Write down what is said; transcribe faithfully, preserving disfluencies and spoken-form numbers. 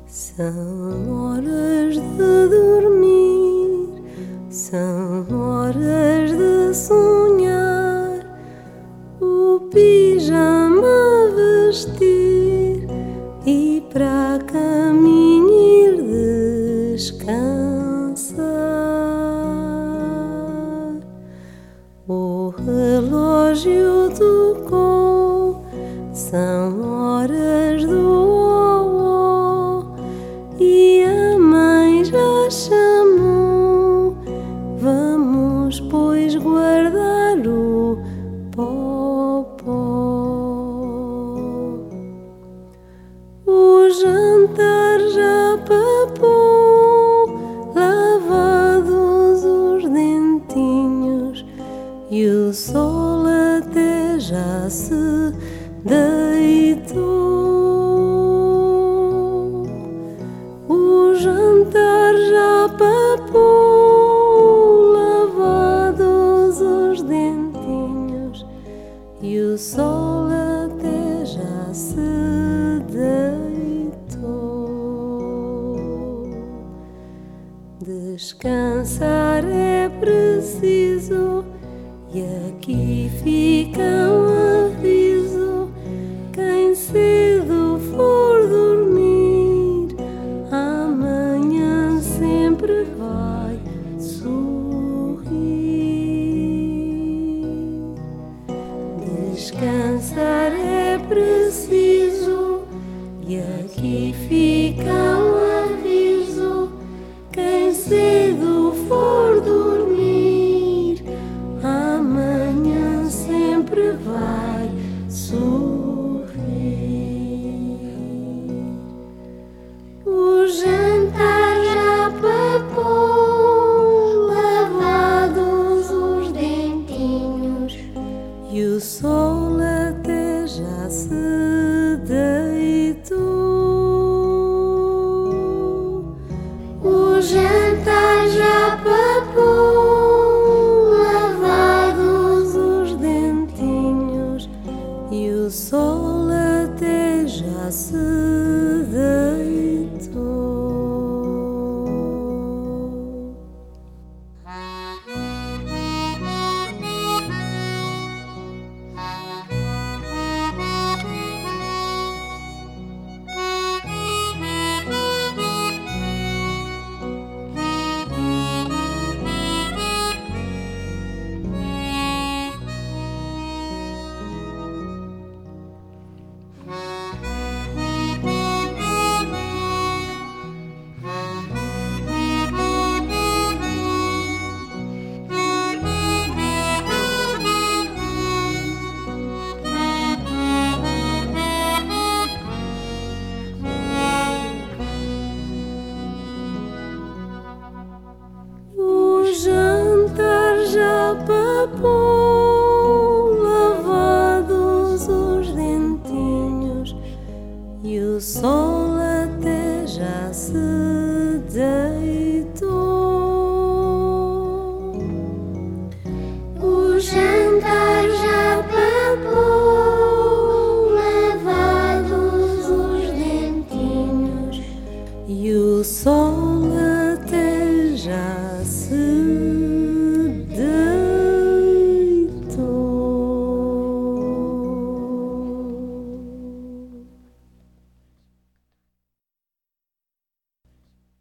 São horas de dormir, são horas de sonhar, o pijama vestir e para caminho ir descansar. O relógio tocou, são horas do e a mãe já chamou, vamos pois guardar o popó. O jantar já papou, lavados os dentinhos e o sol até já se deitou. O jantar já papou, lavados os dentinhos e o sol até já se deitou. Descansar é preciso e aqui fica um aviso: quem cedo for dormir, amanhã sempre vai sorrir. Descansar é preciso e aqui fica um aviso: quem cedo for dormir, amanhã sempre vai sorrir. O jantar já papou, lavados os dentinhos e o sol até já se deitou. O jantar já papou, lavados os dentinhos e o sol até já se deitou. O jantar já papou, lavados os dentinhos e o sol até já se deitou. O jantar já papou, lavados os dentinhos e o sol até já